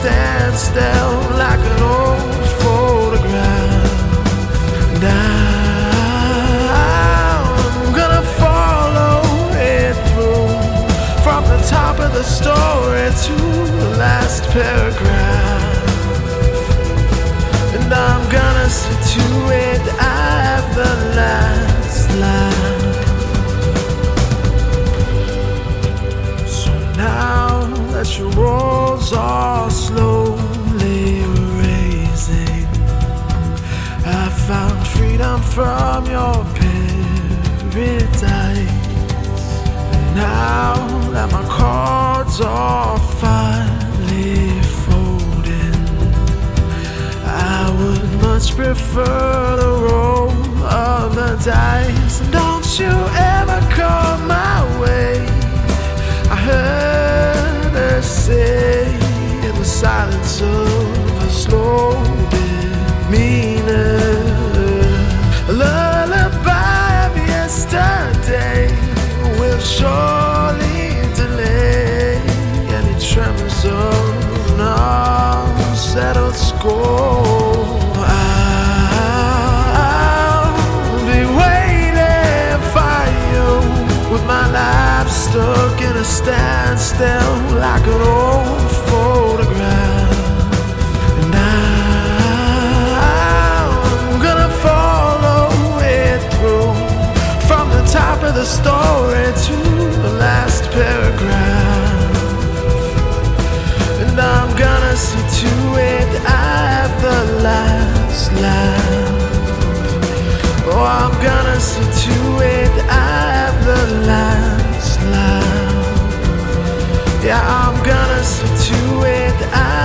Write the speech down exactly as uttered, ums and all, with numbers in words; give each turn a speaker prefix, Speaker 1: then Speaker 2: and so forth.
Speaker 1: stand still like an old photograph. And I'm gonna follow it through, from the top of the story to the last paragraph. And I'm gonna see to it I have the last laugh. So now that your walls are slowly erasing, I found freedom from your paradise. And now that my cards are finally folding, I would much prefer the roll of the dice. And don't you ever come my way, I heard her say in the silence of a slow demeanor. A lullaby of yesterday will surely delay any tremors of an unsettled score. I'll be waiting for you with my life stuck in a standstill like an old photograph. And I'm gonna follow it through, from the top of the story to the last paragraph. And I'm gonna see to it I have the last laugh. Oh, I'm gonna see to it I have the last laugh. Yeah, I'm gonna see to it I